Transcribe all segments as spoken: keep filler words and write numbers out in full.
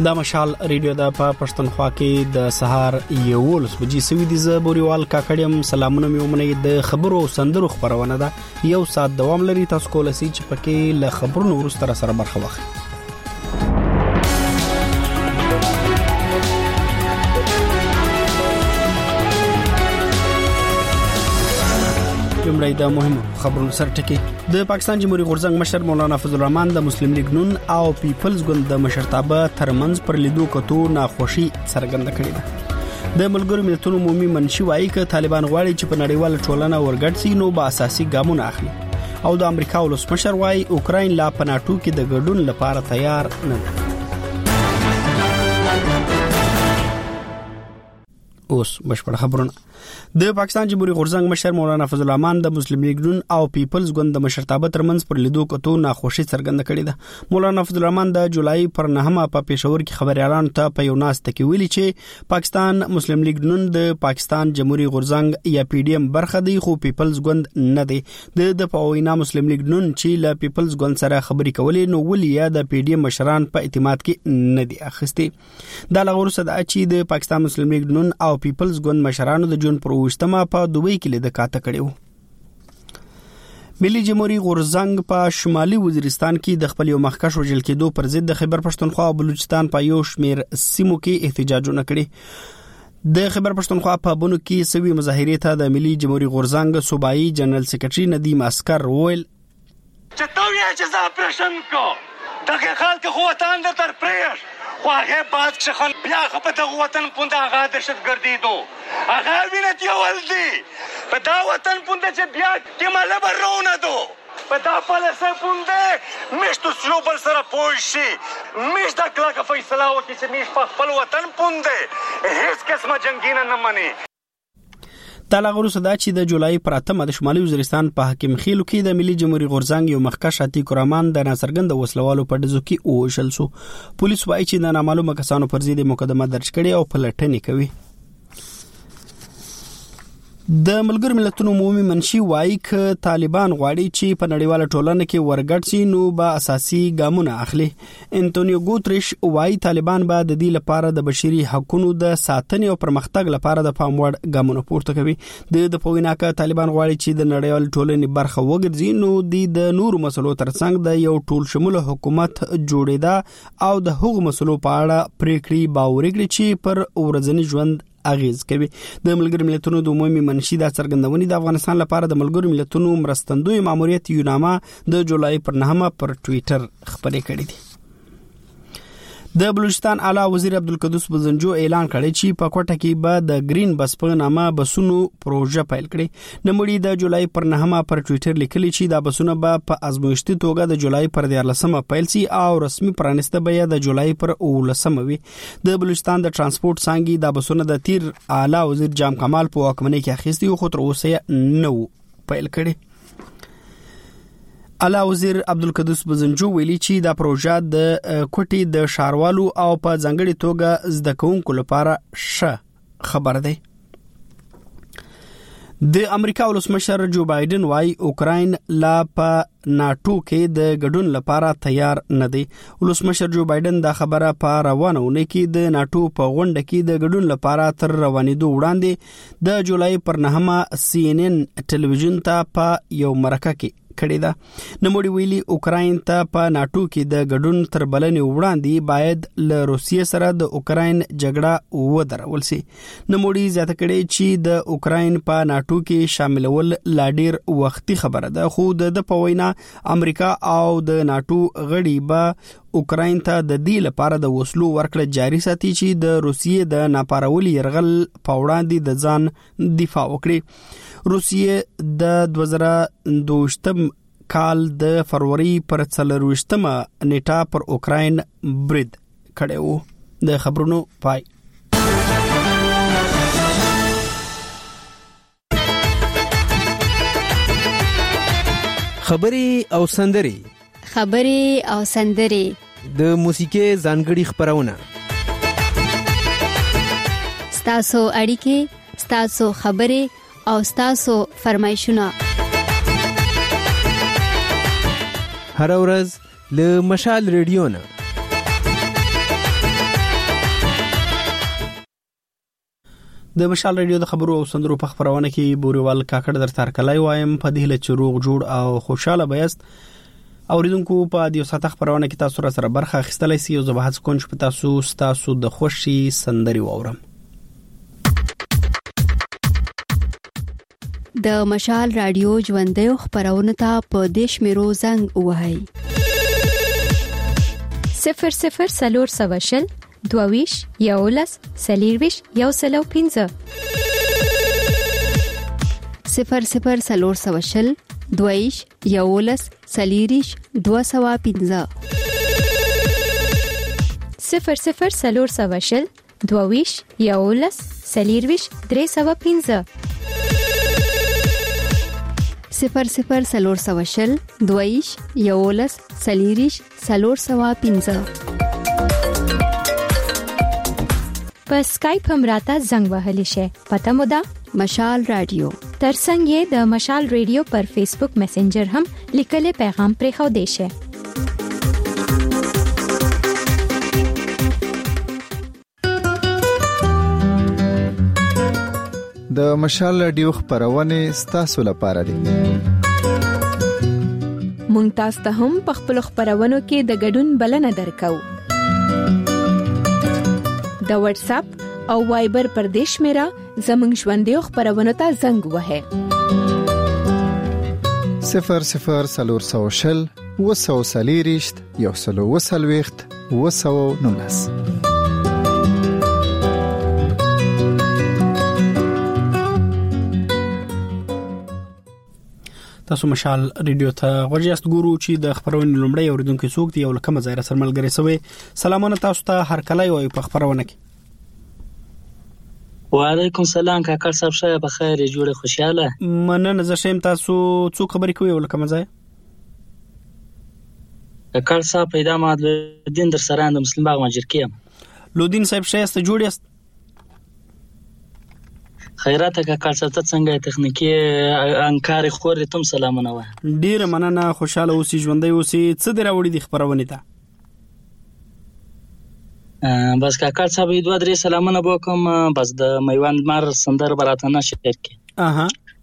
دا مشال ریډیو د پښتونخوا کې د سهار یولس بجې سوي دي. زه بوريوال کاکړم. سلامونه مې ومنئ. د خبرو سندرو خبرونه ده یو سات دوام لري. تاسو کولای شئ چې پکې له خبرونو وروسته سره برخه واخلئ. لومړی د مهمو خبرونو سره ټکی. د پاکستان جمهوریت غورځنګ مشر مولانا فضل الرحمن د مسلم لیگ نون او پیپلز ګوند د مشرتابه ترمنځ پر لیدو کتو ناخوشي څرګنده کړې ده. د ملګرو ملتونو عمومي منشي وايي چې طالبان غواړي چې په نړیواله ټولنه ورګډ شي نو به اساسي ګامونه اخلي. او د امریکا ولسمشر وايي اوکراین لا په ناتو کې د ګډون لپاره تیار نه ده. اوس بشپړ خبرونه. د پاکستان جمهوریت غورځنګ مشر مولانا فضل الرحمن د مسلم لیگ نون او پیپلز ګوند د مشرتابه ترمنځ پر لیدو کتو ناخوشي څرګنده کړې ده. مولانا فضل الرحمن د جولای پر نهمه په پېښور کې خبريالانو ته په یو ناست کې ویلي چې پاکستان مسلم لیگ نون د پاکستان جمهوریت غورځنګ یا پی ډی ایم برخه دی خو پیپلز ګوند نه دی. د د پوینا مسلم لیگ نون چې له پیپلز ګوند سره خبرې کولې نو ولې یا د پی ډی ایم مشران په اعتماد کې نه دي اخستي. دا لغور صدا چې د پاکستان مسلم لیگ نون او پیپلز ګوند مشرانو د جون پر وشتمه په دوبۍ کې لیدل کاته کړیو. ملي جمهوریت غورځنګ په شمالي وزیرستان کې د خپل یو مخکښ وژل کېدو پر ضد د خیبر پښتونخوا او بلوچستان په یو شمیر سیمو کې احتجاجونه کړي. د خیبر پښتونخوا په بونو کې سوي مظاهرې ته د ملي جمهوریت غورځنګ صوبایي جنرال سیکریټري ندیم اسکر وویل چې تو یې چې زه اپریشن کو دغه خلک خو وطن در تر پریش خو هغه بعد چې خل بیا خو په دغه وطن پونده هغه دهشتګردي دو هغه وینت یو ولدي په دا وطن پونده چې بیا کې مله برونه دو په دا پالیسه پونده مشتو سلوبل سره پوشي مش دا کلاکه فیصله وکړي چې مش په خپل وطن پونده هیڅ قسمه جنگینه نه مني. دا لغورو صدا چې د جولای پر اتمه د شمالي وزیرستان په حکیم خیلو کې د ملي جمهوریت غورځنګ یو مخکښ عتیق الرحمن د ناڅرګند وسلوالو په ډزو کې وشل سو. پولیس وايي چې د نامعلومه کسانو پر ضد مقدمه درج کړي او پلټنې کوي. د ملګرو ملتونو عمومي منشي وايي چې طالبان غواړي چې په نړیواله ټولنه کې ورګډ شي نو به اساسي ګامونه اخلي. انټونیو ګوتریش وايي طالبان به د دې لپاره د بشري حقوقو د ساتنې او پرمختګ لپاره د پام وړ ګامونه پورته کوي. د د پویناکه طالبان غواړي چې د نړیواله ټولنې برخه وګرځي نو د نورو مسلو ترڅنګ د یو ټول شموله حکومت جوړیدا او د هغو مسلو په اړه پریکړې باور کړي چې پر ورځنی ژوند اغیز کوي. د ملګرو ملتونو د عمومي منشي د څرګندونې د افغانستان لپاره د ملګرو ملتونو مرستندوی ماموریت یوناما د جولای پر نهمه پر ټوئیټر خبرې کړې دي. د بلوچستان اعلی وزیر عبدالقدوس بزنجو اعلان کړی چې په کوټه کې به د گرین بس په نامه بسونو پروژه پیل کړي. نموړي د جولای پر نهمه پر ټوئیټر لیکلي چې دا بسونه به په ازمویشتي توګه د جولای پر دیارلسمه پیل شي او رسمي پرانسته به د جولای پر اولسمه وي. د بلوچستان د ترانسپورت څانګې د بسونه د تیر اعلی وزیر جام کمال په واکمنۍ کې اخیستي خو تر اوسه نو پیل کړي. اعلی وزیر عبدالقدوس بزنجو ویلي چې دا پروژه د کوټي د شاروالو او په ځانګړي توګه زده کوونکو لپاره ښه خبر دی. د امریکا ولسمشر جو بایدن وايي اوکراین لا په ناتو کې د ګډون لپاره تیار نه دی. ولسمشر جو بایدن دا خبره په روانه ونه کې د ناتو په غونډه کې د ګډون لپاره تر روانېدو وړاندې د جولای پر نهمه سی ان ان ټلویزیون ته په یو مرکه کې کړی دا. نموړي ویلي اوکراین ته په ناتو کې د ګډون تر بلنې وړاندې باید له روسیې سره د اوکراین جګړه ودرول شي. نموړي زیاته کړي چې د اوکراین په ناتو کې شاملول لا ډیر وختي خبره ده خو د په وینا امریکا او د ناتو غړي به اوکراین ته د دې لپاره د وسلو ورکړه جاري ساتي چې د روسیې د ناپارولي يرغل په وړاندې د ځان دفاع وکړي. روسیې د دوه زره دوه کال د فروری پر څلرویشتمه نیټه پر اوکراین برید کړی و. د خبرونو پای. خبري او سندري خبري او سندري د موسیقي ځانګړي خبرونه ستاسو اړیکې ستاسو خبري او ستاسو فرمایشونه هر ورځ له مشال ریډیو نه د مشال رادیو د خبرو او سندرو په خبرونه کې بوريوال کاکړ در تار کلای وایم په دې له چروغ جوړ او خوشاله بیاست اوریدونکو په دې ساته خبرونه کې تاسو سره برخه اخیستلای سي او زه به هڅه کوم چې تاسو تاسو د خوشي سندري واورم. د مشال رادیو ژوندۍ خبرونه ته په دیش میرو زنګ وهاي صفر صفر سلور سواشل دوویش یولس سلیرویش یو سلو پینځه صفر صفر سلور سواشل دوویش یولس سلیریش دو سوا پینځه صفر صفر سلور سواشل دوویش یولس سلیرویش درې سوا پینځه صفر صفر سلور سواشل دویش یولس سلیریش سلور سوا پینځه. په سکایپ هم راته زنګ وهلی شي. پته مو ده مشال رادیو. ترڅنګ یې د مشال رادیو پر فیسبوک میسنجر هم لیکلي پیغام پرې خو دی شي. د مشال رادیو خبرونه ستاسو لپاره دي. مونږ تاسو ته هم په خپل خبرونو کې د ګډون بلنه درکو. د واتس اپ او وایبر پر دیش میرا زمنګ ژوندۍ خبرونو ته زنګ وهه صفر صفر سلور سوشل وسو سلیریشت یو سلو وسلويخت وسو نونس. تاسو مشال رادیو ته ورجاست ګورو چې د خبرونې لومړی اوریدونکو څوک دی او لکه مزایره سره ملګری سوی. سلامونه تاسو ته هر کله یو په خبرونه کې. وعلیکم سلام کاکړ صاحب شه بخیر جوړه خوشاله مننه زه شیم. تاسو څوک خبرې کوي او لکه مزای کاکړ صاحب پیدا ماد دین در سره د مسلمان باغ ماجر کیم لودین صاحب شه است جوړ است خیرات کاکړ صاحب ته څنګه تخنیکی انکار خور تم سلامونه و ډیر مننه خوشاله اوسې ژوندۍ اوسې څه دراوړي د خبرونه ته بس کاکړ صاحب دوه درې سلامونه وکم بس د میوند مر سندر براتنه شعر کې اها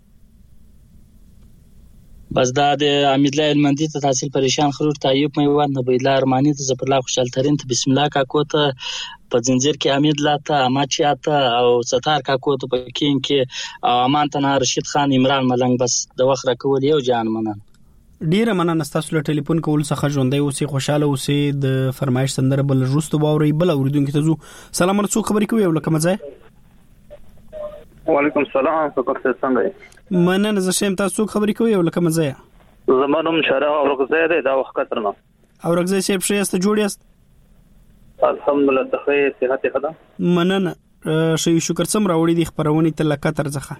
بس دا د امید الله المندی ته تحصیل پریشان خرور تایب میوند نه بیلا ارمانی ته زپر الله خوشال ترین ته بسم الله کاکو ته په زنجیر کې امید الله ته اماچیا ته او ستار کاکو ته پکین کې امان ته رشید خان عمران ملنګ بس د وخت راکول یو جان مننه ډیره مننه تاسو له ټلیفون کول څخه ژوندۍ اوسې خوشاله اوسې د فرمایش سندره بل روستو باوري بل اوریدونکو ته زو سلام علیکم خبرې کوي ولکه مزه وعلیکم السلام فقط څنګه مننه زه شیم تاسو خبرې کوي ولکه مزه زمانم شرع او رغزه ده دا وخت ترنه او رغزه شپ شې است جوړ است الحمدلله تخیر صحت خدا مننه شي شکر سم راوړي د خبرونه ته لکه تر ځخه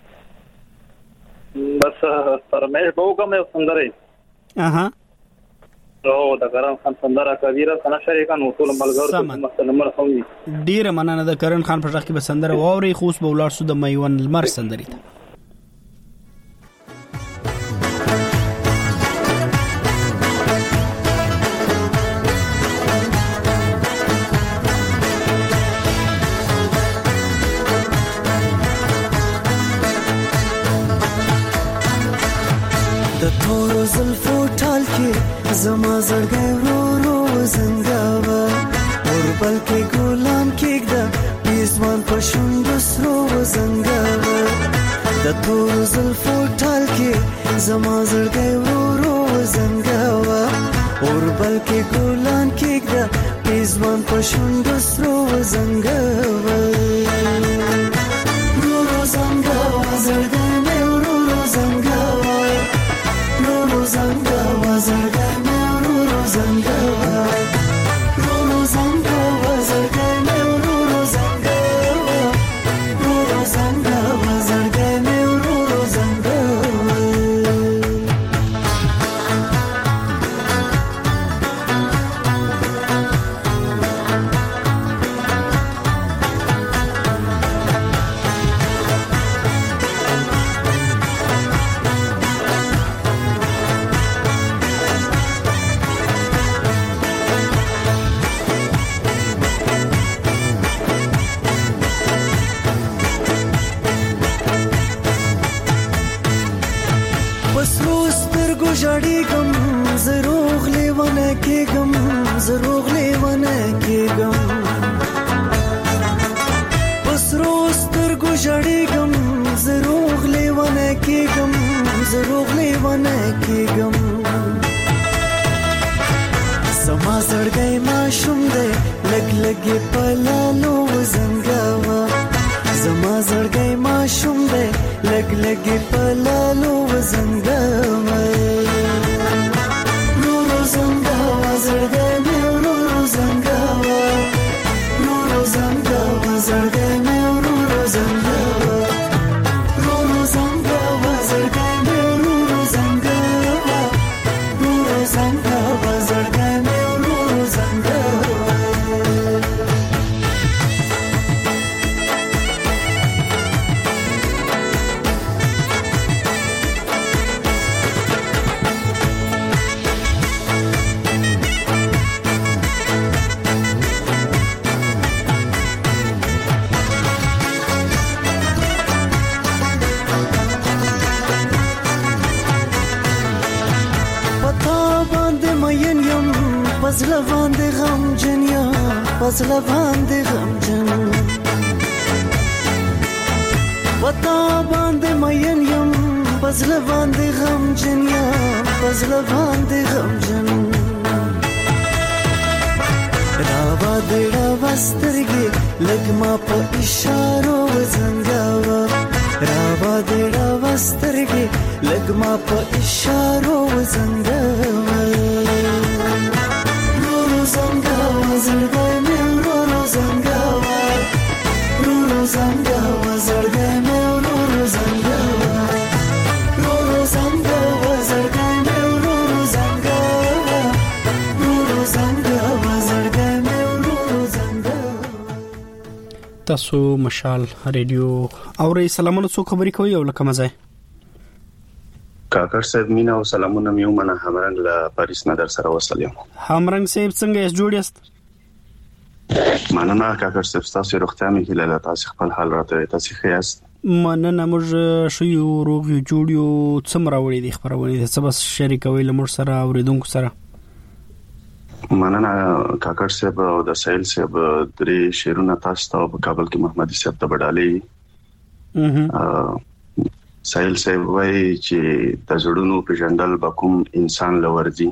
بس فرمایش به کوم یو سندره اها او دا کرن خان سندره کبیره څنګه شریکان ټول ملګرو ته مسلمان خوي ډیره مننه د کرن خان په ځخ کې به سندره واوري خوش به ولار سو د میوان المر سندري ته زما زړګي ورو ورو زنګاوه اوربل کې ګلان کېږده پیزوان په شونډو سرو زنګاوه د تور زلفو ټال کې زما زړګي ورو ورو زنګاوه اوربل کې ګلان کېږده پیزوان په شونډو سرو زنګاوه ورو زنګاوه زړګي مې ورو زنګاوه ورو زنګاوه زړګي Zangawa, Roro Zangawa, Zargane, Roro Zangawa, Roro Zangawa, Zargane, Roro Zangawa. ژړېږم زروغ لیونه کېږم زروغ لیونه کېږم پسرو سترګو ژړېږم زروغ لیونه کېږم زروغ لیونه کېږم زما زړګی ماشوم دی لګ لګې په لالو وزنګاوه زما زړګی ماشوم دی لګ لګې په لالو وزنګاوه نورو زنګاوه زړګی مې ورورو زنګاوه نورو زنګاوه زړګی مې ورورو زنګاوه نورو زنګاوه زړګی مې ورورو زنګاوه نورو زنګاوه زړګی مې ورورو زنګاوه پزله باندې غمجن یا پزله باندې غمجن وتا باندې مین یم پزله باندې غمجن یا پزله باندې غمجن راوا دې راوا سترګې لګما په اشارو وزنګاوه راوا دې راوا سترګې لګما په اشارو وزنګاوه زنګاوه زړګی مې ورورو زنګاوه ورورو زنګاوه زړګی مې ورورو زنګاوه ورورو زنګاوه زړګی مې ورورو زنګاوه ورورو زنګاوه زړګی مې ورورو زنګاوه. تاسو مشال ریډیو اورئ. سلامونه، څو خبرې کوي او لکه مزه کاکړ صاحب مینا او سلامونه میو منه همرنګ له پاریس نه در سره وصل یم. همرنګ صاحب څنګه یې جوړ یاست؟ مننه کاکړ صاحب، تاسو روغتیا مې هیله تاسو خپل حال راته تاسو ښه یاست؟ مننه، موږ شو یو روغ یو جوړ یو څومره وړي دي خبرونه دي څه بس شریکوي لمر سره اوریدونکو سره. مننه کاکړ صاحب او د سایل صاحب درې شیرونه تاسو ته په کابل کې محمدي صاحب ته بدالي. اه سایل صاحب وایي چې د زړونو پیژندل بکوم انسان لورځي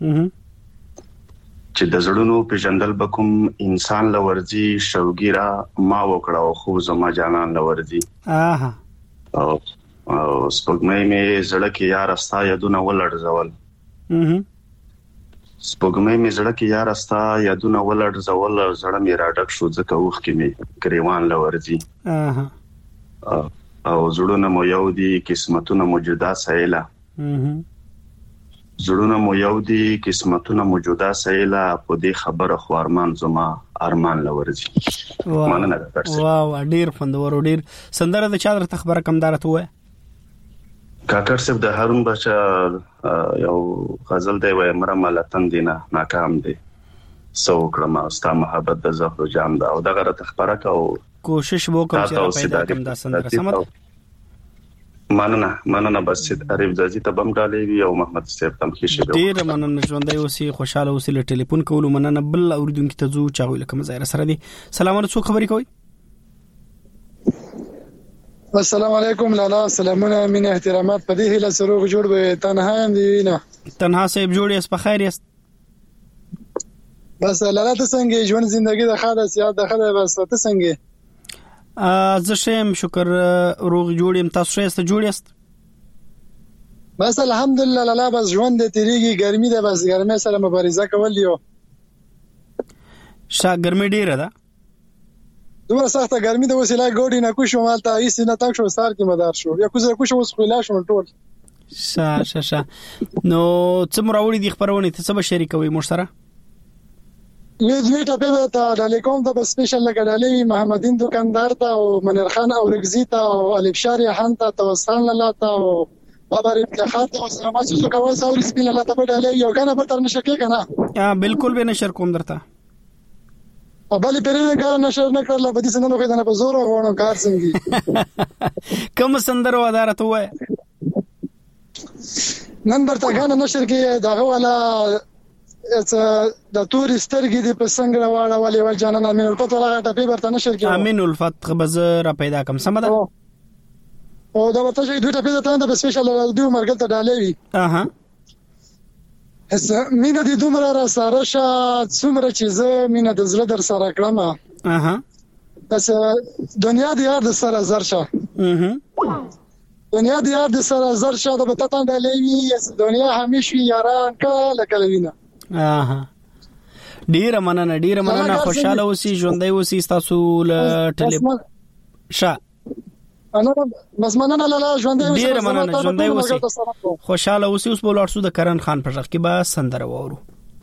چې د زړونو پیژندل بکوم انسان لورځي شوګیرا ما وکړه او خو زما جانان لورځي. اها او سپوږمۍ مې زړه کې یار استا یادونه ولړځول. اها سپوږمۍ مې زړه کې یار استا یادونه ولړځول زړه مې راډک شو ځکه وښ کې مې گریوان لورځي. اها او زړونه مو یو دي قسمتونه موجوده سایلا. زړونه مو یو دي قسمتونه موجوده سایلا په دې خبره خو ارمان زما ارمان لورځي. مننه درته. واو ډیر خوندور ډیر سندره د چا درته خبره کم دارته وای؟ کاکړ صاحب د هارون بچا یو غزل دی وای مر ملتن دینه ناکام دی سو کړم استا محبت د زهر جام دا او دغه رته خبره کو کوشش وکم چې پیدا کم دا سندره سمت. مننه مننه بس عارف ځي ته بم ډالې وی او محمد صاحب تم کې شي. ډیر مننه ژوندۍ اوسې خوشاله اوسې له ټلیفون کولو مننه بل اوریدونکو ته زو چاوي لکه مزایره سره دي. سلامونه، څو خبرې کوي؟ السلام علیکم لالا، سلامونه مين احترامات په دې هله سروغ جوړ به تنها دی نه تنها صاحب جوړ یې په خیر یې بس لالا ته څنګه ژوند ژوندۍ د خاله سیاست د خاله بس ته څنګه زه شم شکر روغ جوړم تاسو یې جوړ یاست؟ بس الحمدلله لالا بس ژوند د تیریږي ګرمي ده بس ګرمي سره مبارزه کول یو شا ګرمي ډیره ده دومره سخته ګرمي ده وسیله ګوډی نه کوشو مالته هیڅ نه تاک شو سار کې مدار شو یا کوزه کوشو وس خلا شو ټول شا شا شا نو څومره وړي دي خبرونه ته څه شریکوي مور سره؟ لیز میټه په تا د لیکوم د سپیشل لګړلې محمدین دکاندار ته او منیر خان او رگزی ته او الف شاری خان ته توسل لاته او بابا ابتخار ته سلامات شو کول ساور سپیل لاته په ډالې یو کنه به تر نشه کې کنه ها بالکل به نشر کوم درته او بلی پرې کار نشر نه کړل په دې سندرو کې نه په زور غوڼو کار څنګه کوم سندرو ادارته وای نن برتګان نشر کې دغه والا د توري سترګې د پسنګ راوړا ولې ول جانان امین الفت ولا ټپی برته نشر کې امین الفت بزر پیدا کم سم ده او دا ورته شي دوی ټپی ته د سپیشل دیو مرګ ته ډالې وي اها اس مینه د دومره را سره شا څومره چې زه مینه د زړه در سره کړم اها بس دنیا د یار د سره زر شه اها دنیا د یار د سره زر شه د پتا ته لوي دنیا همیشه یاران کله کله وینا اها ډیر مننه ډیر مننه خوشاله اوسې ژوندۍ اوسې تاسو ل ټلیف شه انا بس مننه لاله ژوندۍ اوسې ډیر مننه ژوندۍ اوسې خوشاله اوسې اوس په لارسو د کرن خان پر ځخ کې به سندره وورو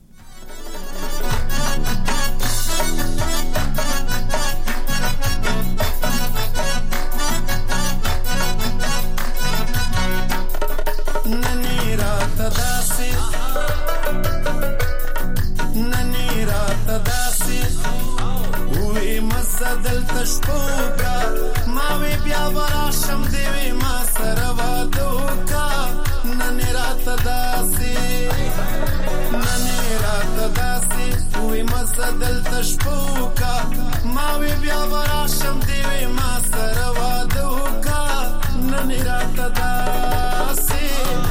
دل تشپوکا ماوی بیا وراشم دیوی ما سروا دوکا ننی رات داسی ننی رات داسی وی مزا دل تشپوکا ماوی بیا وراشم دیوی ما سروا دوکا ننی رات داسی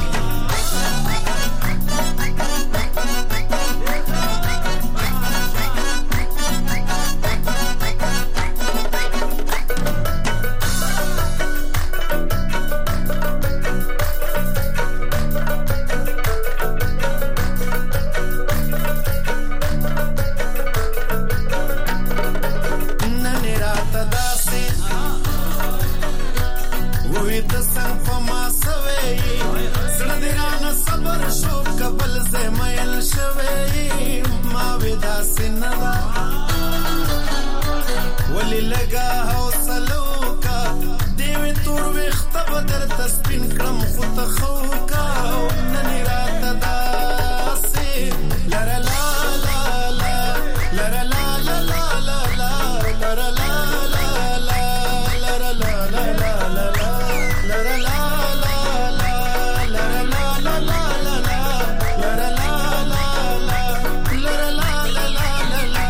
ولی لگا حوصلو کا دیوی تور ویخت بدر تسپین کرم خود خوکا ننی رات داسی لر لا لا لا لر لا لا لا لا لا لر لا لا لا لر لا لا لا لا لر لا لا لا لر لا لا لا لا لر لا لا لا لر لا لا لا لا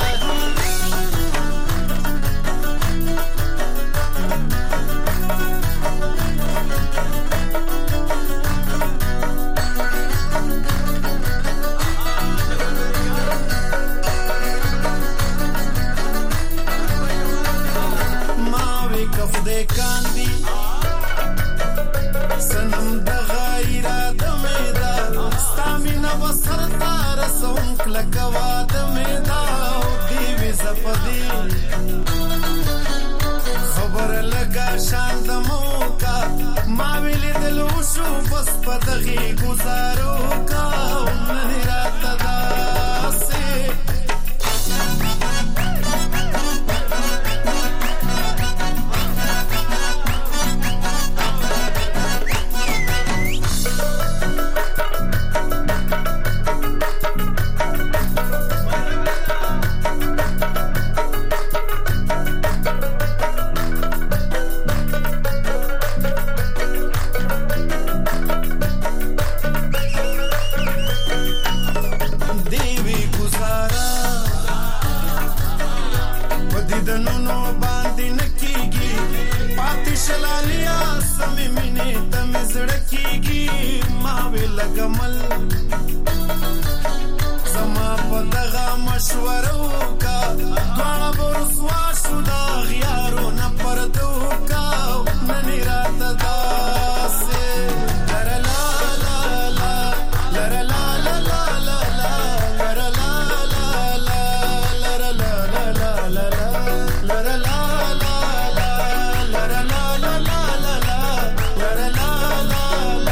کاندی سنم د غیرا د میدا ستامینا وسر تار سوم کلکوا د میدا دی وی زپدی خبر لگا شان د موکا ما ویل دلو شو بس پدغي گزارو کا ننی رات داسه لګمل زما په دغه مشورو کا دواړه ورسوا شو دا غیارو نه پردو کا ننی رات داسه لر لا لا لا لر لا لا لا لا لر لا لا لا لر لا لا لا لا لر لا لا لا لر لا لا لا لا لر لا لا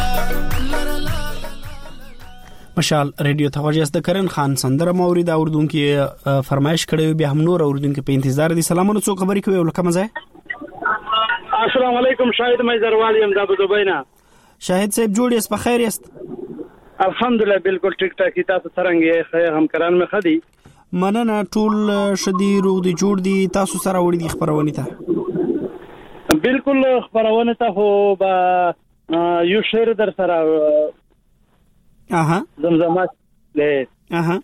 مشال ریډیو ته وجه د کرن خان سندره مورید اوردونکو فرمایش کړي به هم نور اوردونکو په انتظار دي. سلامونه څو خبرې کوي ولکه مزه. السلام علیکم شاهد مېزروالي ام د ابوظبینا. شاهد صاحب جوړ یې په خیر یاست؟ الحمدلله بالکل ټیک ټاک. تاسو څنګه یې؟ خیر همکاران مې خدي. مننه ټول شدي روغ دي جوړ دي. تاسو سره وړي دي خبرونه ته؟ بالکل خبرونه ته هو با یو شعر در سره اها زمزمه له اها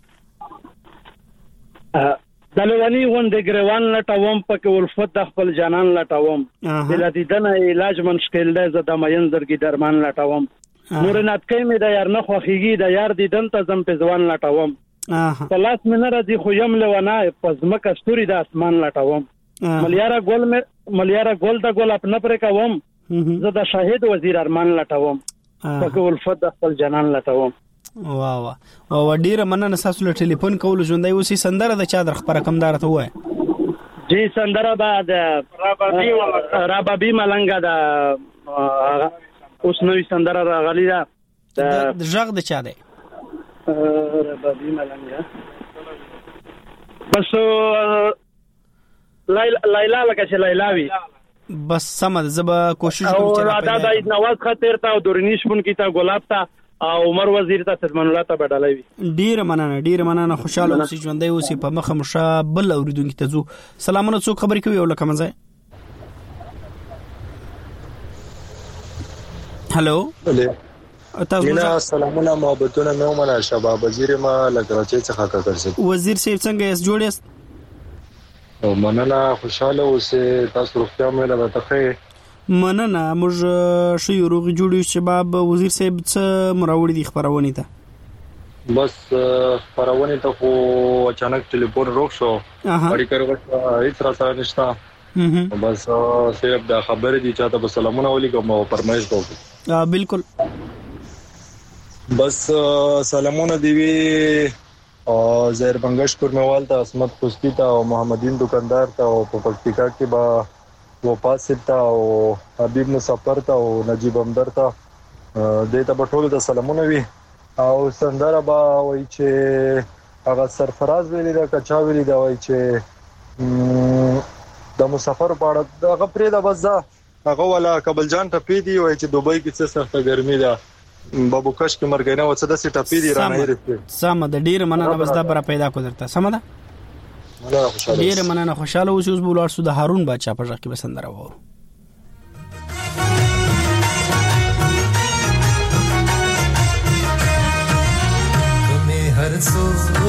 د لونی غونډه ګریوان لټوم پکې ولفت د خپل جانان لټوم د لدیدنه علاج منشکل ده ز د مین درګي درمان لټوم نور ناتکې مې د یار نه خوخيږي د یار دیدن ته زم په ځوان لټوم پلاس مې نه راځي خو یم لونه پزمک استوري د اسمان لټوم ملياره ګل مې ملياره ګل د ګل خپل پر کوم زه د شاهد وزیر ارمان لټوم پکې ولفت د خپل جانان لټوم واه واه او ډیره مننه تاسو له ټلیفون کول ژوندۍ اوسې سندره د چا در خبره کم دار ته وای جی سندره بعد رابابي رابابي ملنګا دا اوس نوې سندره راغلی دا د ژغ د چا دی رابابي ملنګا بس لایلا لکه چې لایلاوي بس سمه زبا کوشش کوم چې دا د نواز خاطر ته دورنیش پون کیتا ګلاب تا او عمر وزیر ته سلمان الله ته بدلوي ډیر مننه ډیر مننه خوشاله اوسې ژوندۍ اوسې په مخه مشه بل اوریدونکو ته زو سلامونه څوک خبرې کوي او لکه مزه هالو تاسو سلامونه محبتونه مې ومنه شباب وزیر ما لکراچي څخه کاکرسي وزیر صاحب څنګه یې جوړ یاست او مننه خوشاله اوسې تاسو روغتیا مې له تخې مننه موږ شي روغ جوړو شباب وزیر صاحب څه مراوړي دي خبرونه ته بس خبرونه ته خو اچانک ټلیفون روښ شو اړیکه ورته هیڅ را سره نشته بس صرف دا خبره دي چې تاسو سلامونه ولیکم او فرمایش وکړم بالکل بس سلامونه دی وی او زهر بنگش کورموال ته اسمت خوستی ته او محمدین دکاندار ته او په پکتیکا کې با وفات ستا او حبیب مسافر ته او نجیب همدر ته دته بټول د سلامونه وی او سندره با وای چې هغه سرفراز ویلی دا کچا ویلی دا وای چې د مسافر پاړه هغه پرې دا بس دا هغه ولا کابل جان ټپی دی وای چې دوبۍ کې څه سخته ګرمي ده بابو کش کې مرګنه وڅ د سي ټپی دی رانه یې سم د ډیر مننه بس دا بر پیدا کو درته سم ده ډیر مننه خوشاله اوسې اوس بولار سو د هارون بادشاہ په ځکه به سندره وو کمه هر سو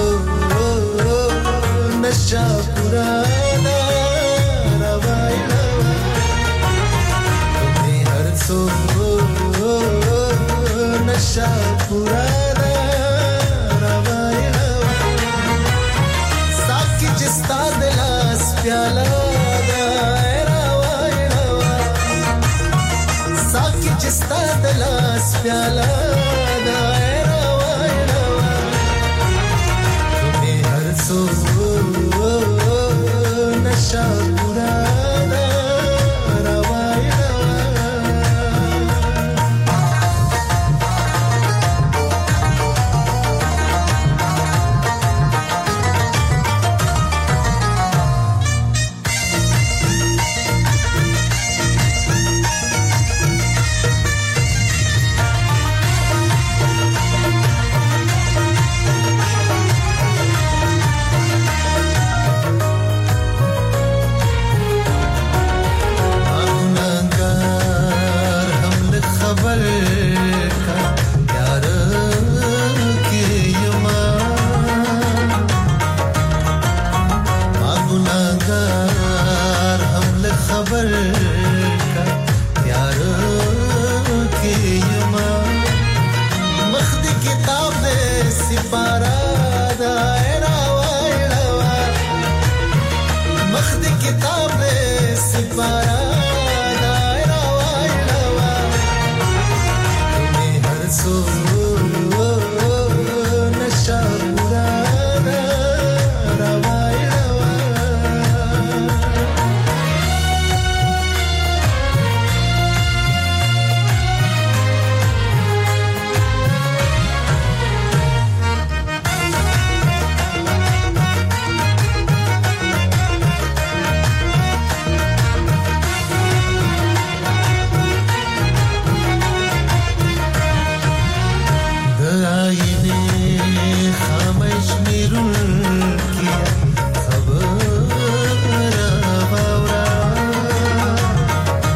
نشا پرانا روایلا کمه هر سو نشا پرانا جستا دلاس پیالا دائرہ وائرہ ساکی جستا دلاس پیالا دائرہ وائرہ تمہیں ہر سو نشا پرانا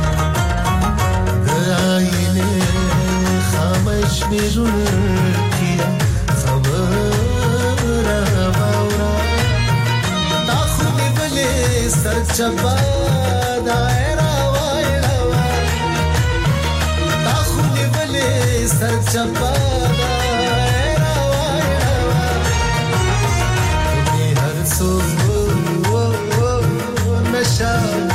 मेरुल की چپا دایرا وایلوا تا خو نیولې سر چپا دایرا وایلوا دې هر څو نشا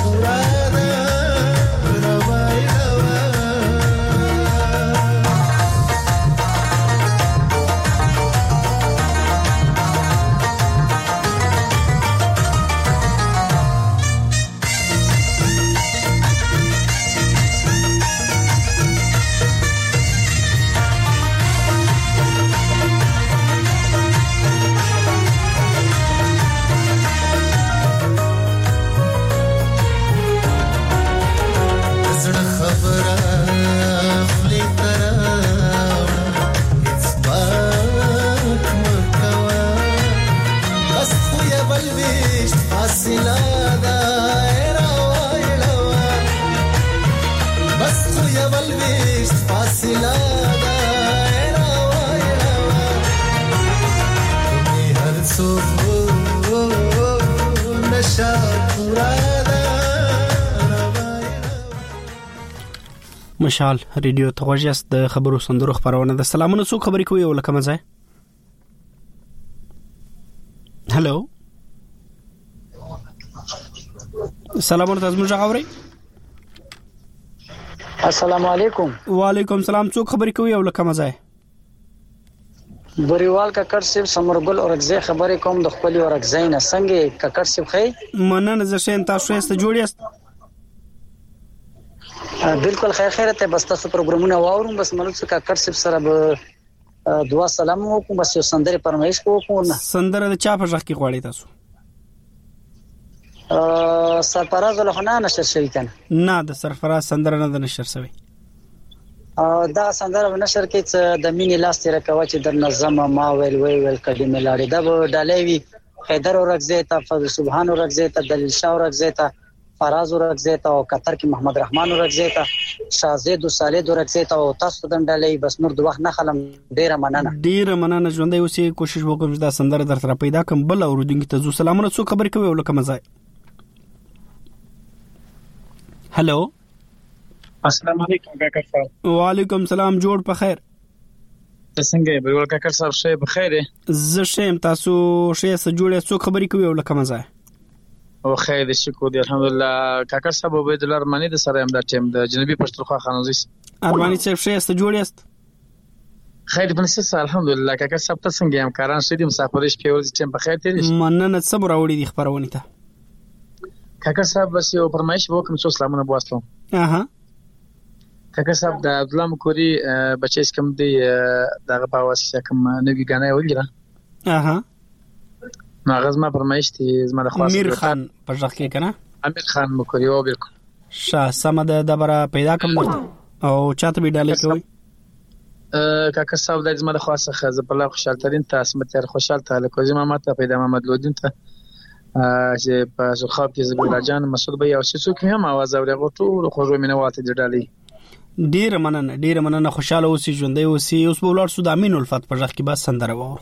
مشال ریډیو توجس د خبرو سندرو خبرونه د سلامونه څو خبرې کوي ولکه مزه هالو سلامونه تاسو موږ غوړی السلام علیکم وعلیکم السلام څو خبرې کوي ولکه مزه بریوال ککر سیب سمرګل اورګزې خبرې کوم د خپل اورګزې نه څنګه ککر سیب خې مننه زه شین تاسو سره جوړیاست بالکل خیر خیر ته بس تاسو پروګرامونه واورم بس ملک څخه ککر سیب سره به دعا سلام وکم بس یو سندره پرمایش کوم سندره د چا په ځخ کې غواړی تاسو ا سرفراز له خنا نشر شوی کنه نه د سرفراز سندره نه د نشر شوی ا دا سندره نشر کې د مینې لاس تیر کوي چې د نظم ما ویل ویل کلمې لاړې دا ډالېوي حیدر اورګزې ته فضل سبحان اورګزې ته دلیل شاه اورګزې ته فراز اورګزې ته او قطر کې محمد رحمان اورګزې ته شازید صالح اورګزې ته او تاسو د ډالې بس نور د وخت نه خلم ډیره مننه ډیره مننه ژوندۍ اوسې کوشش وکم چې دا سندره درته پیدا کوم بل اوردونکو ته زو سلامونه څو خبرې کوي ولکه مزه هالو السلام علیکم کاکر صاحب وعلیکم السلام جوړ په خیر څنګه به ول کاکر صاحب شه په خیر زه شم تاسو شه سره جوړه څو خبرې کوي ولکه مزه او خیر شکر دی الحمدلله کاکر صاحب عبید الله ارمانی د سره امدا ټیم د جنوبي پښتونخوا خانوزي ارمانی صاحب شه سره جوړیاست خیر بنسس الحمدلله کاکر صاحب تاسو څنګه هم کاران شدي مسافرش په ورځ ټیم په خیر تیری مننه صبر اوړي د خبرونه ته کاکر صاحب بس یو فرمایش وکم څو سلامونه بواسلو اها کاکر صاحب د عبدالله مکوري بچیس کوم دی دغه په واسطه کوم نوی غانه ویل اها ناغز ما فرمایش تی زما د خاص امیر خان په ځخ کې کنه امیر خان مکوري او بالکل شاه سمد د برا پیدا کوم او چاته به ډالې کوي کاکر صاحب د زما د خاصه خزه په لغ خوشاله ترين تاسو متر خوشاله تعالی کوزي ما ماته پیدا محمد لودین ته چې په ځخاب کې زبیلا جان مسعود بیا او څوک هم आवाज اوري غوټو خو مینه واته د ډالې ډیر مننه ډیر مننه خوشاله اوسې ژوندې اوسې اوس په ولر سود امین الفت په ځخ کې بس سندره وو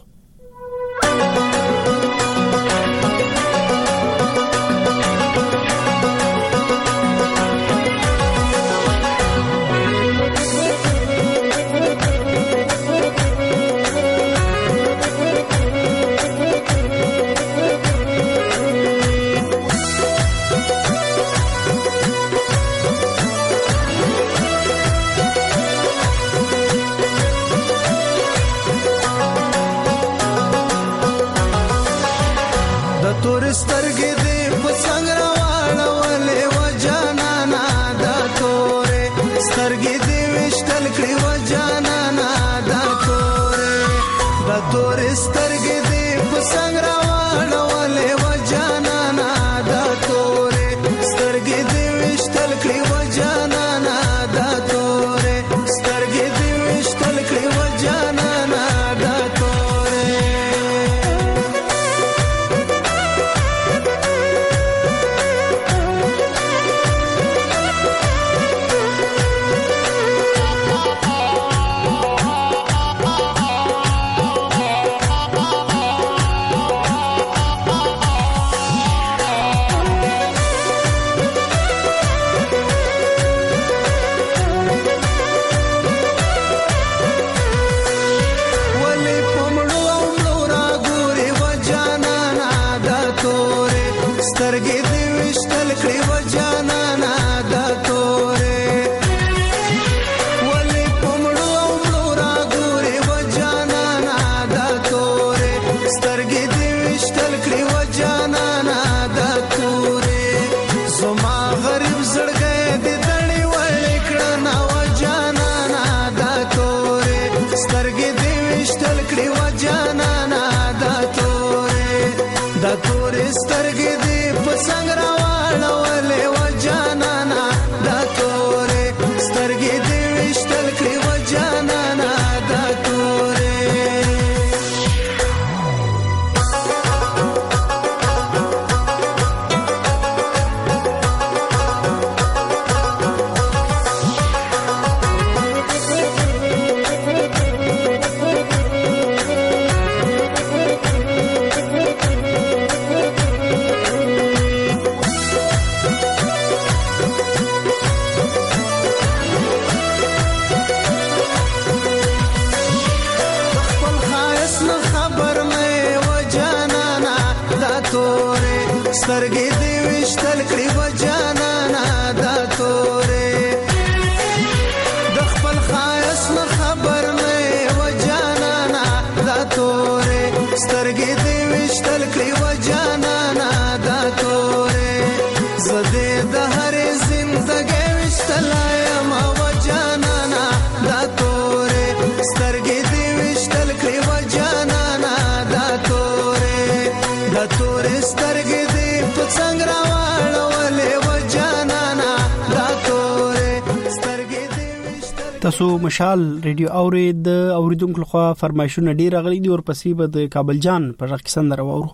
سترګې دې وشتل کړې و جانانا دا تورې د خپل خایس نه خبر نه و جانانا دا تورې سترګې دې وشتل کړې و جانانا دا تورې زده د هر زندګۍ وشتلایم و جانانا دا تورې سترګې دې وشتل کړې و جانانا دا تورې دا تورې سترګې دې په څنګه راوړلې و جانانا دا تورې سترګې دې وشتل. تاسو مشال ریډیو اورید اوریدونکو لخوا فرمایشونه ډیر غلي دي ورپسې به د کابل جان په ځخ سندره وورو.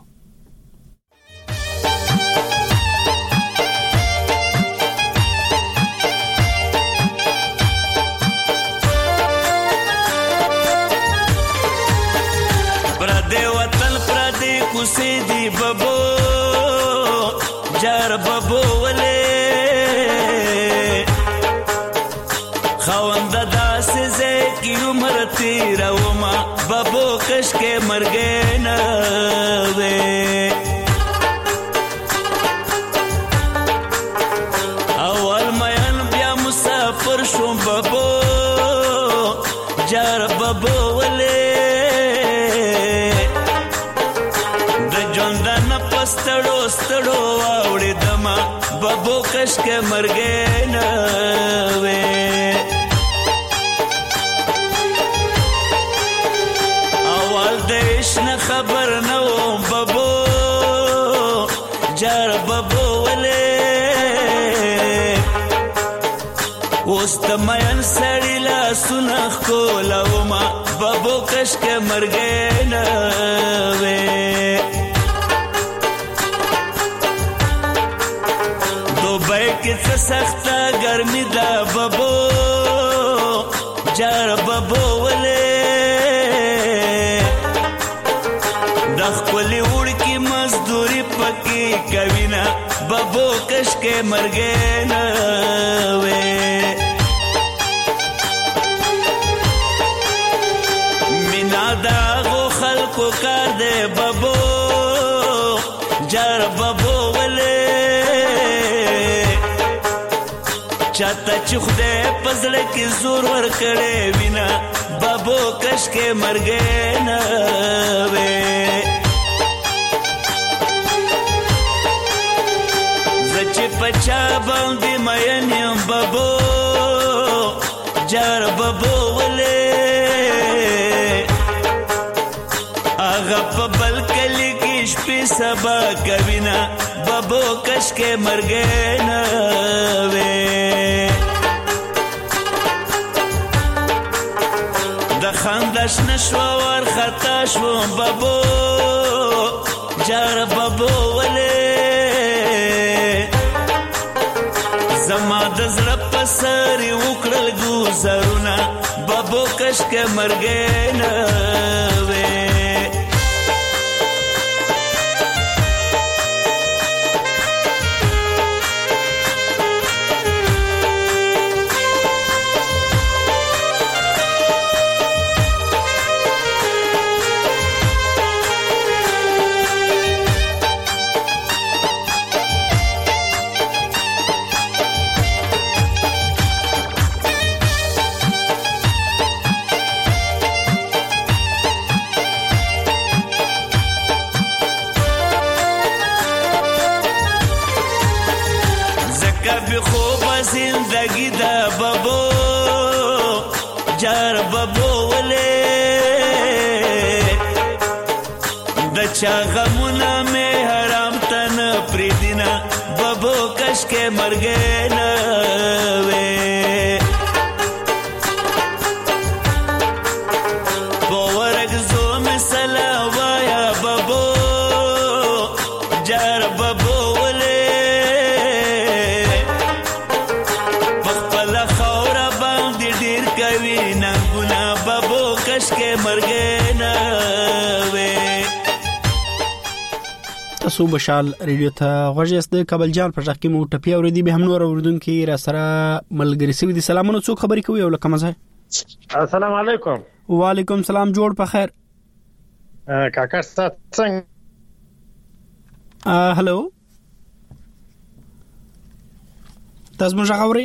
کوسې دی بابو جار بابو ولې خوند داسې زکی عمر تیرا وما بابو کش کې مرګې نه وې اول مېن بیا مسافر شوم بابو جار بابو ولې ستړو ستړو واوړې دما بابو کش کې مرګې نه وې اول دیش نه خبر نه وم بابو جار بابو ولې اوس د مین سړی لاسونه ښکلومه بابو کش کې مرګې نه وې کې څه سخته ګرمي ده بابو جار بابو ولې د خپلې وړکې مزدوري پکې کوي نه بابو کش کې مرګې نه وې مینا د هغو خلکو کار دی بابو جار بابو ولې چاته چې خدای پزړه کې زور ور کړې وینا بابو کش کې مرګې نه وې زچ پچا باندې مېن بابو جار بابو ولې هغه په بل کلی کې شپې سبا کوینا بابو کش کې مرګې نه وې د خندش نشو ور خطا شو بابو جار بابو ولې زما د زړه په سر وکړل ګوزرونه بابو کش کې مرګې نه وې زندگی دا بابو جار بابو ولې د چا غمونه مې حرام تن پریدینا بابو کش کې مرګې نه وې پورګ زو مې سلا وایا بابو جار بابو تاسو بشال ریډیو ته غوږی د کابل جان پر ځکه مو ټپی اوریدي به هم نور اوریدونکو را سره ملګری سوي دي. سلامونه، څوک خبرې کوي او لکه مزه؟ السلام علیکم. وعلیکم سلام، جوړ په خیر. کاکا څنګه؟ ا هلو تاسو موږ غوړي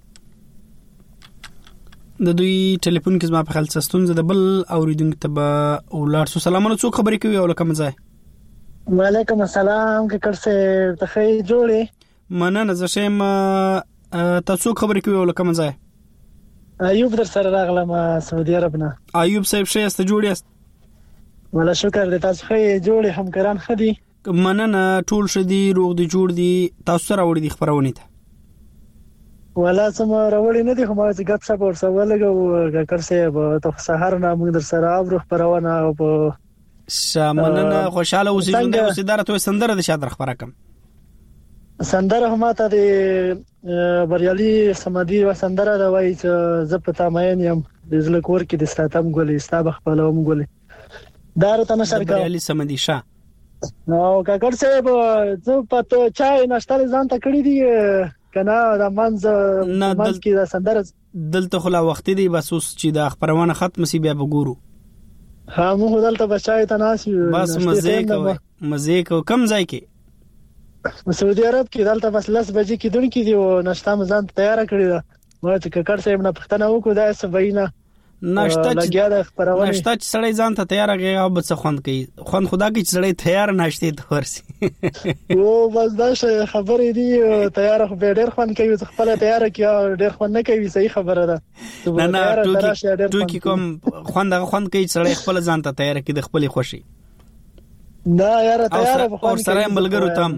د دوی ټلیفون کې زما په خل څستون زده بل اوریدونکو ته به ولار سو سلامونه څوک خبرې کوي او لکه مزه وعلیکم السلام کې کرسه ته جوړې مننه زه شم تاسو خبرې کوي او لکه مزه ایوب در سره راغلم سعودي عرب نه ایوب صاحب شه است جوړی است ولا شکر دې تاسو خې جوړې همکاران خدي مننه ټول شدي روغ دي جوړ دي تاسو سره وړي دي خبرونه ته ولا سم راوړي نه دي خو ما چې ګپ شپ ور سره لګو کرسه به ته سحر نه موږ در سره ابرو خبرونه او په شامننه خوشاله اوسې ژوند اوسې دره ته سندره د شادر خبره کم سندره هم ته د بریالي سمدي و سندره دا وایي چې زه په تامین یم د زل کور کې د ستاتم ګولې ستاب خپلوم ګولې دار ته نشر کا بریالي سمدي شاه نو کاکړ صاحب زه په چای ناشته ځان ته کړی دی کنه د منځ منځ کې د سندره دلته خلا وخت دی بس اوس چې د خبرونه ختم سی بیا وګورو ها موږ دلته بچای ته ناسي بس مزه کوي مزه کو کم ځای کې سعودي عرب کې دلته بس لس بجې کې دن کې دی او ناشته مزان تیار کړی دا ما ته ککړ صاحب نه پښتنه وکړه دا سبینا ناشته چې ناشته چې سړی ځان ته تیار غي او بس خوند کوي خوند خدا کې چې سړی تیار ناشته ته ورسي او بس دا خبرې دی تیار خو ډېر خوند کوي خپل تیار کیو ډېر خوند نه کوي صحیح خبره ده نه نه ټوکی ټوکی کوم خوند خوند کوي سړی خپل ځان ته تیار کوي د خپل خوشي نه یار تیار به خو سره ملګرو تام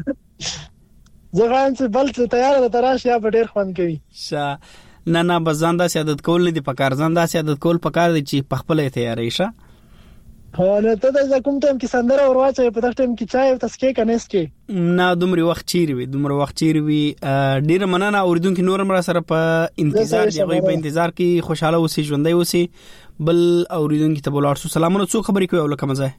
زغان چې بل ته تیار ده تراش یا به ډېر خوند کوي شا نه نه بزاندا سیادت کول نه دی پکار زنده سیادت کول پکار دی چې پخپل تیارې شه ها نه ته د کوم ټیم کې سندره ورواچې په دغه ټیم کې چای او تسکې کنيس کې نه دومره وخت چیرې وي دومره وخت چیرې وي ډیر مننه اوریدونکو نور مر سره په انتظار دی غوي په انتظار کې خوشاله اوسې ژوندۍ اوسې بل اوریدونکو ته بولار سو سلامونه څوک خبرې کوي او لکه مزه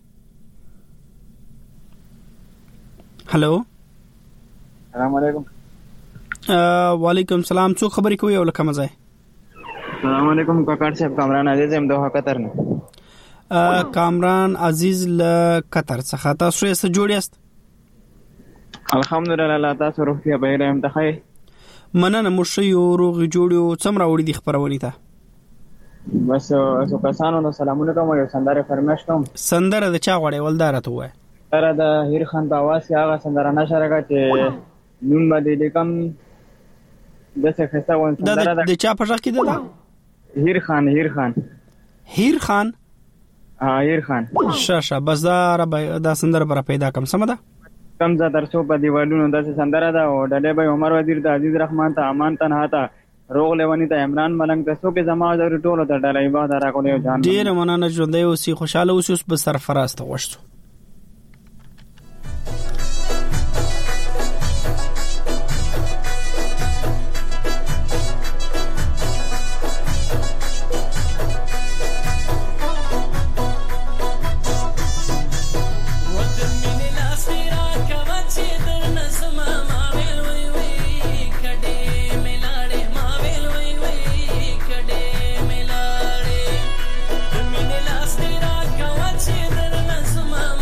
هلو السلام علیکم وعلیکم السلام څوک خبرې کوي او لکه مزه السلام علیکم کاکړ صاحب کامران عزیز هم دوه قطر نه کامران عزیز ل قطر څخه تاسو یې جوړی است الحمدلله تاسو روغتیا به رحم ته خیر مننه مو شي روغ جوړیو څومره وړي د خبرونی ته بس اوسو کسانو نو سلامونه کوم یو سندره فرمایش کوم سندره د چا غړې ولدار ته وای سره د هیر خان په आवाज هغه سندره نشره چې نوم باندې لیکم د څه خسته وون سندره د چا په ځکه کې ده هیر خان هیر خان هیر خان ها هیر خان شاشه بازار دا سندره برا پیدا کم سم ده کم ز درسو په دیوالونو د سندره ده او ډلې به عمر وزیر د عزیز رحمان ته امان تنها ته روغ لیونی ته عمران ملنګ ته سو کې زما د ټولو د ډلې به دا راکولې جان ډیر مننه ژوندې اوسې خوشاله اوسې اوس به سرفراز ته وښتو Mama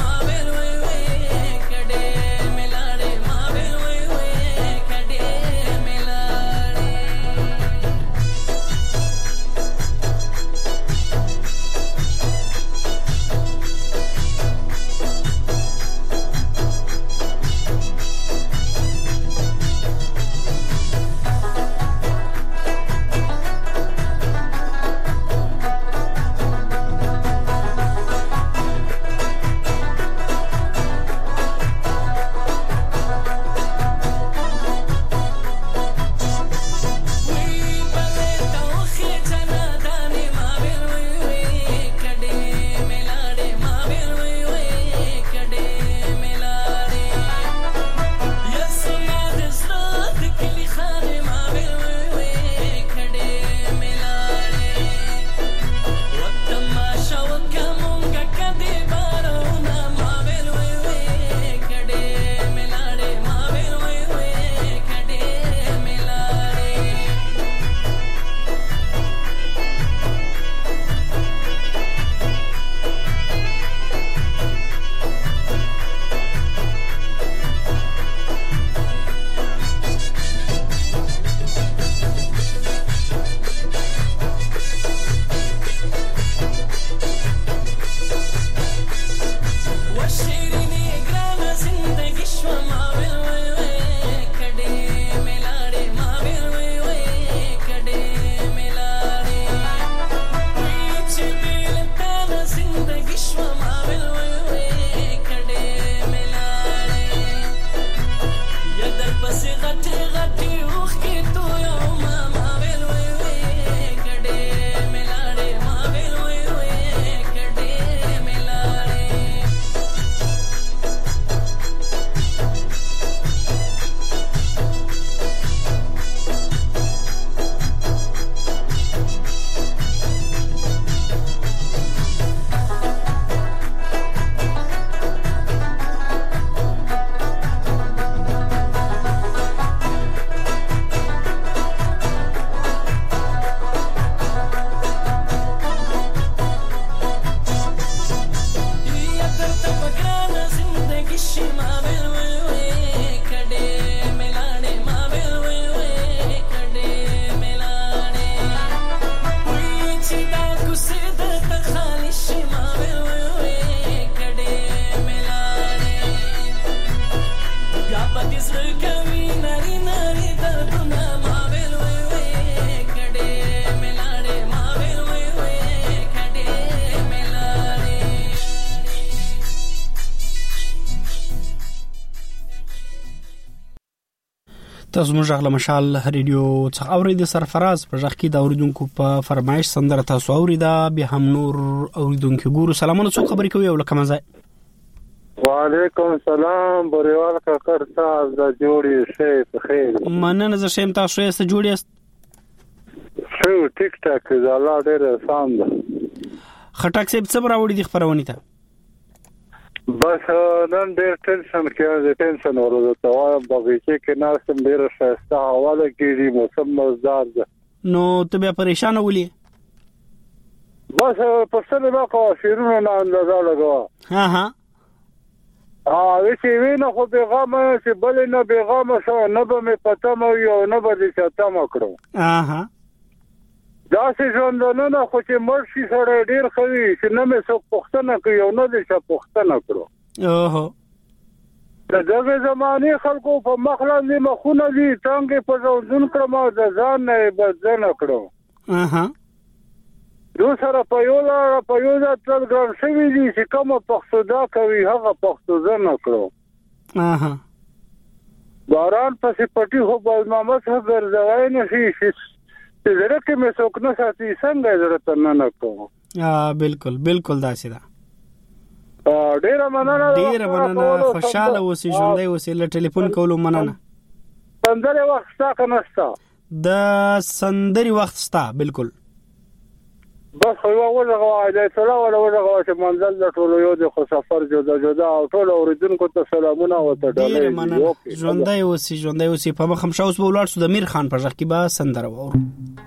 تاسو موږ غل مشال ریډیو څخه اورید سرفراز په ځخ کې د اوریدونکو په فرمایش سندره تاسو اوریدا به هم نور اوریدونکو ګورو سلامونه څو خبرې کوي او لکه مزه وعلیکم السلام بریوال کا کرتا د جوړی شي په خیر مننه زه شیم تاسو یې سره جوړی شو ټیک ټاک زالا ډېر سام ده خټک سیب صبر اوړي د خبرونه ته بس نن ډېر ټینشن کې د ټینشن ورته توایم بغیچه کې ناسم ډېر شایسته حواله کېږي موسم مزدار ده نو ته به پریشان ولې بس پښتنه با کو شیرونه نه اندازه لګوا ها ها ا وچې وینه خو پیغام چې بل نه پیغام شو نه به مې پته مو یو نه به دې چاته مکړو اها دا څه ژوند نه خو چې مرشي سره ډیر خوي چې نه مې څوک پښتنه کوي او نه دې څوک پښتنه کړو اوه دغه زمانه خلکو په مخلاندې مخونه دي څنګه په ځون کړم د ځان نه بدل کړو اها دو سره په یو لار په یو ځل ګرام شوی دي چې کوم پښتودا کوي هغه پښتوزه نه کړو اها باران پسې پټي هو بل محمد خبر ځای نه شي زړه کې مې څوک نه ساتي څنګه زړه ته نه کوم ا بالکل بالکل داسې ده ډیر مننه ډیر مننه خوشاله اوسې ژوندۍ اوسې له ټلیفون کولو مننه سندري وخت تا کنهستا د سندري وخت ستا بالکل بس خو یو ورغه وایي ټول ورغه چې منزل د ټولو یو د خو سفر جدا جدا او ټول اوریدونکو ته سلامونه او ته ډالې ژوندۍ اوسې ژوندۍ اوسې په مخم شاوس بولار سو د میر خان پر ځخ کې با سندره وور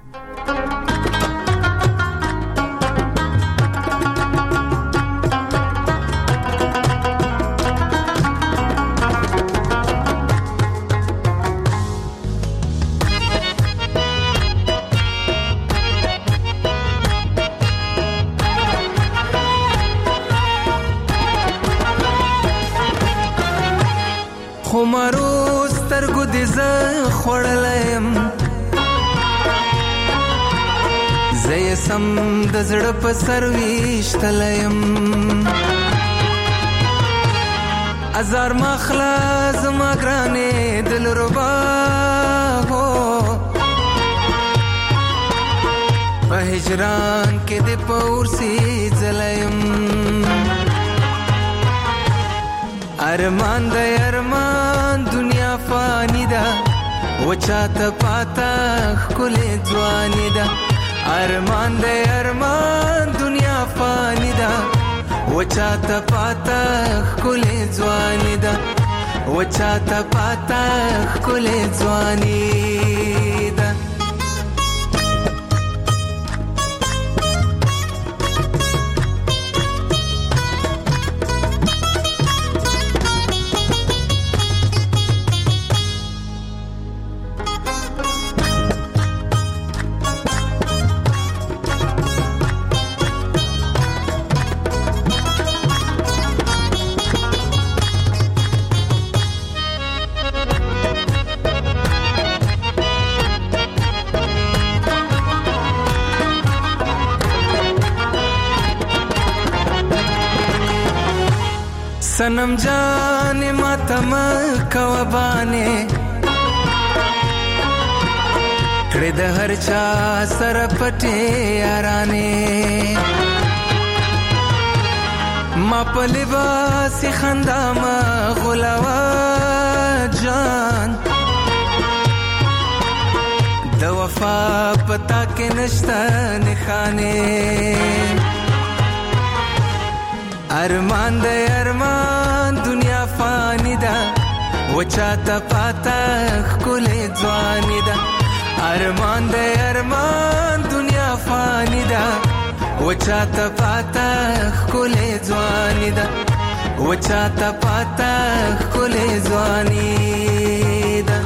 خمارو سترګو دې ز خړلم زې سم د زړه په سر ویشتلم ازار مخلا زما ګرانې دل ربا هو په هجران کې دې پورسي زلم ارمان د ارمان دنیا فانی ده وچاته پاتا خلې ځواني ده ارمان د ارمان دنیا فانی ده وچاته پاتا خلې ځواني ده وچاته پاتا خلې ځواني ده सनम जाने मातम कवबाने कड़े द हर चा सर पटे याराने मा पलिवा सी खंदा मा गुलावा जान द वफा पता के नश्ता निखाने ارمان د ارمان دنیا فانی ده وچاته پاتا خلې ځواني ده ارمان د ارمان دنیا فانی ده وچاته پاتا خلې ځواني ده وچاته پاتا خلې ځواني ده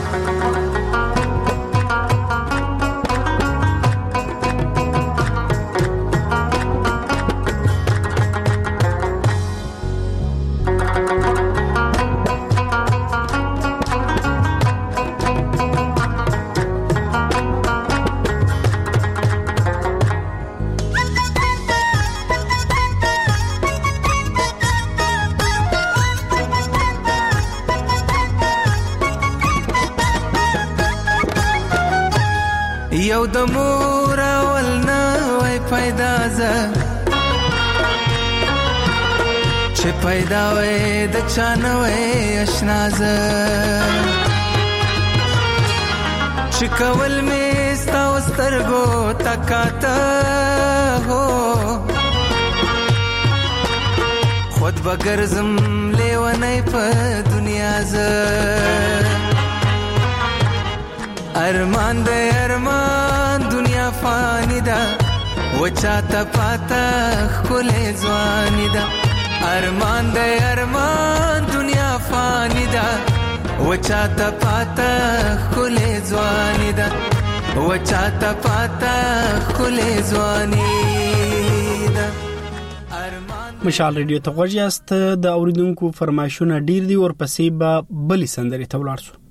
د مور اول نه وای پیدا ز چې پیدا وای د چانه وای آشنا ز چې کول می ستا سترګو تکاته هو خود بغرزم لیونی په دنیا ز ارمان د ارمان دنیا فانی دا وچاته پاتا خله ځواني دا ارمان د ارمان دنیا فانی دا وچاته پاتا خله ځواني دا وچاته پاتا خله ځواني دا مشال ریډیو ته غوږی است د اوریدونکو فرمایشونه ډیر دي ورپسې به بلی سندري ته ولاړ شو.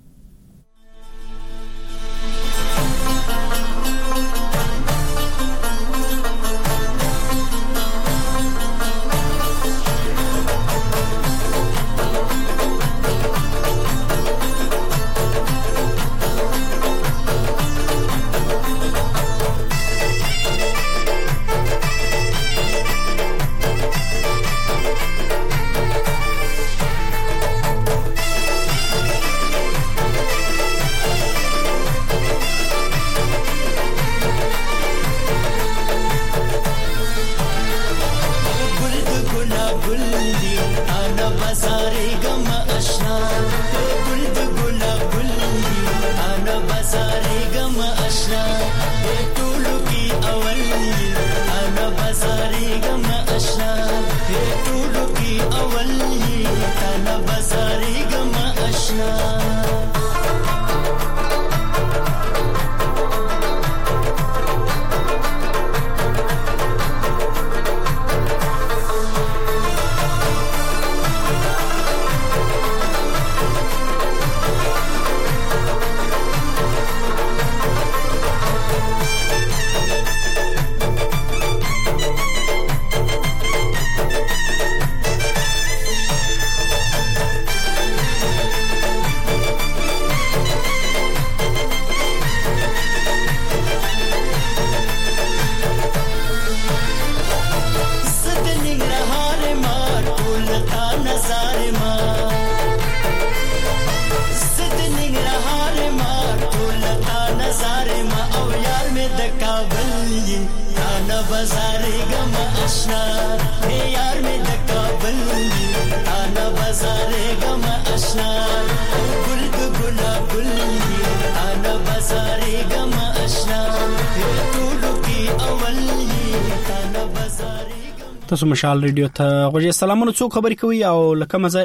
تاسو مشال ریډیو ته غوږی سلامونه څو خبرې کوي او لکه مزه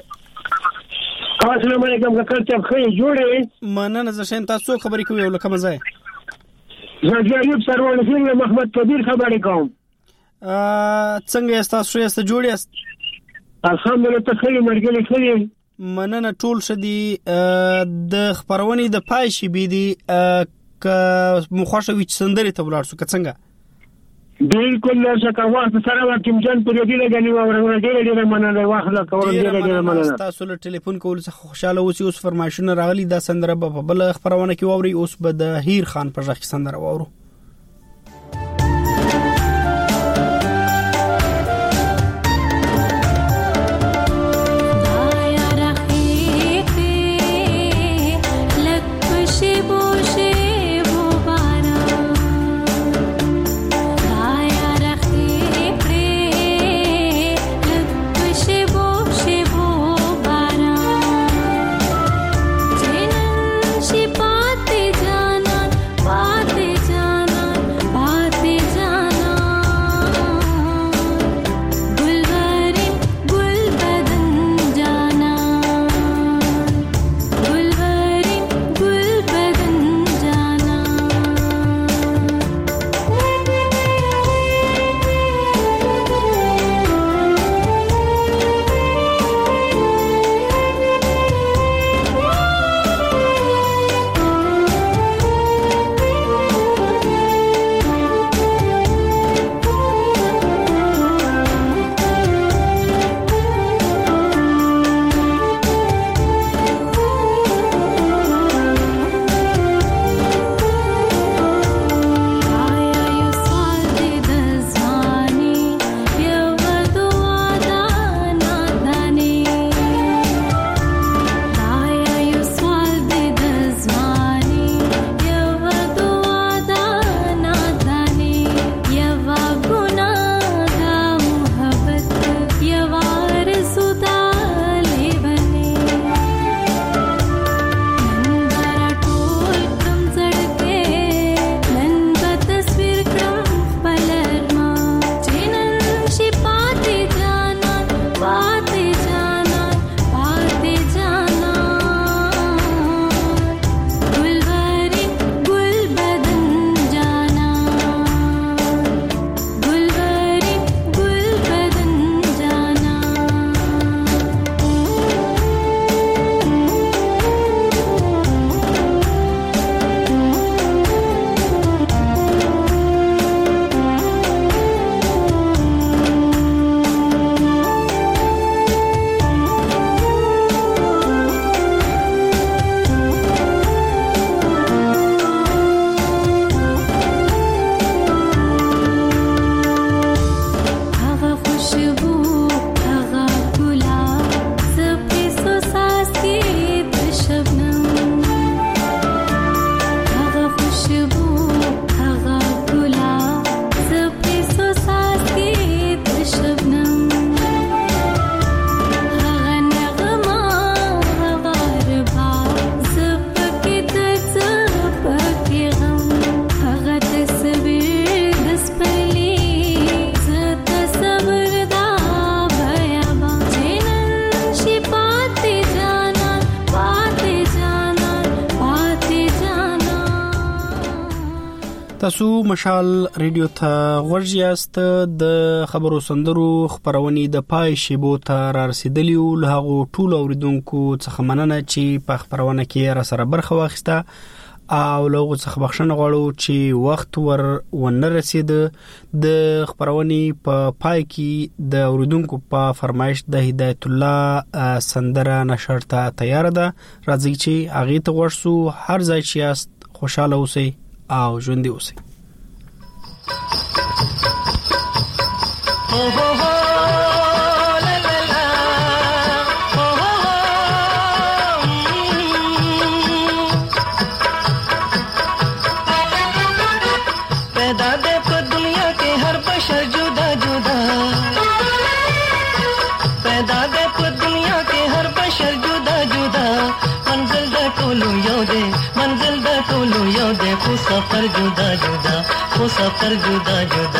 السلام علیکم کاکا ته خې جوړې مننه زشن تاسو خبرې کوي او لکه مزه زه یو سرور څنګه محمد کبیر خبرې کوم ا څنګه تاسو یې جوړې است الحمدلله ته خې مرګلې خې مننه ټول شدي د خبرونې د پای شي بي دي ک مخاشه وچ سندري ته ولاړ شو څنګه بالکل شکاوات سره واکم جن پر دې لګنی و ورغله ډېر ډېر مننه واخله کول ډېر ډېر مننه تاسو له ټلیفون کول څخه خوشاله اوسئ. اوس فرمایشونه راغلي دا سندره په بل خبرونه کې ووري. اوس به د هیر خان پر ځخ سندره وورو. Bate jana, bate jana. تاسو مشال ریډیو ته ورجیاست د خبرو سندرو خبرونې د پای شیبو ته را رسیدلی او له هغه ټول اوریدونکو څخه مننه چې په خبرونه کې را سره برخه واخیسته او له هغه څخه بخښنه غواړو چې وخت ور ونه رسید. د خبرونې په پای کې د اوریدونکو په فرمایش د هدایت الله سندره نشر ته تیار ده. راځي چې هغه ته ورسو. هر ځای چې یاست خوشاله اوسئ او ژوندي اوسئ. सफर जुदा जुदा वो सफर जुदा जुदा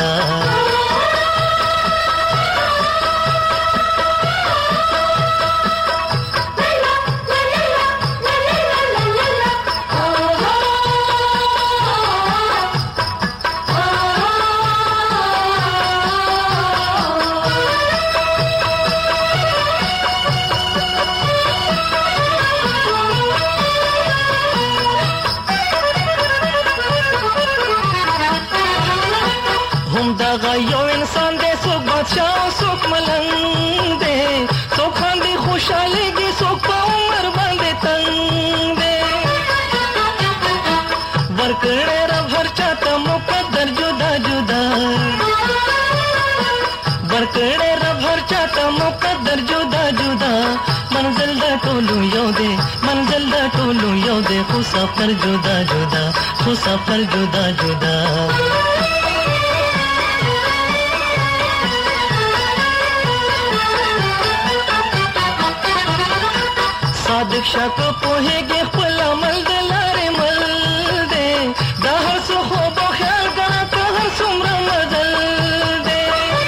सफर जुदा जुदा वो सफर जुदा जुदा सादिक शक पोहेगे खपल अमल दलारे मल दे दहर सो खूब ख्याल करा कहर सुमरा मदल दे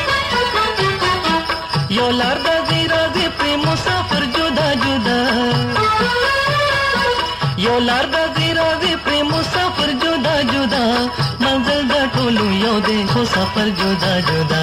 यो लारदा जीरा जी प्रेम मुसाफिर जुदा जुदा यो लारदा जीरा जी प्रेम मुसाफिर जुदा जुदा मंजिल दा टोलू यो दे हो सफर जुदा जुदा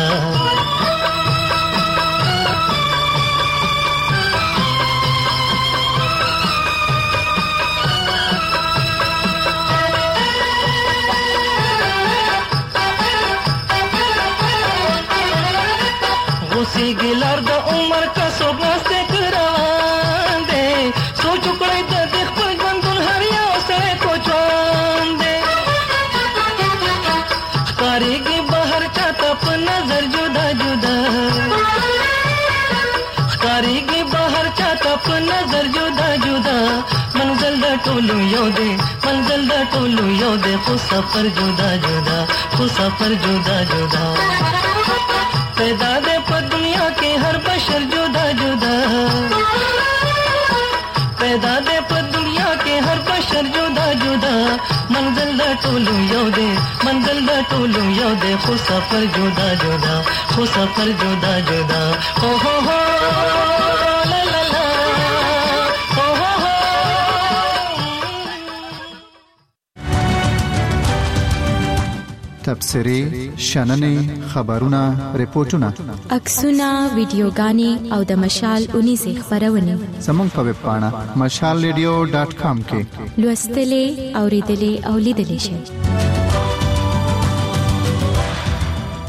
गुसी गिलार दा उमर का सोगस्ते करान दे सो चुकड़े दा देख पर गंदुल हरिया से को चोन दे करेगी बाहर चाता पर नजर जुदा जुदा करेगी बाहर चाता पर नजर जुदा जुदा मंजिल दा टोलू यो दे मंजिल दा टोलू यो दे खु सफर जुदा जुदा खु सफर जुदा जुदा पैदा दे पर दुनिया के हर बशर जुदा जुदा पैदा दे पर दुनिया के हर बशर जुदा जुदा मंजिल दा टोलू यो दे मंजिल दा टोलू यो दे खु सफर जुदा जुदा खु सफर जुदा जुदा हो हो हो ला ला ला हो हो हो تبصرې شننې خبرونه ریپورتونه عکسونه ویډیوګانې او د مشال اونې خبرونه زموږ په ویب پاڼه مشال ریډیو ډاټ کام کې لوستلې اوریدلې او لیدلې شئ.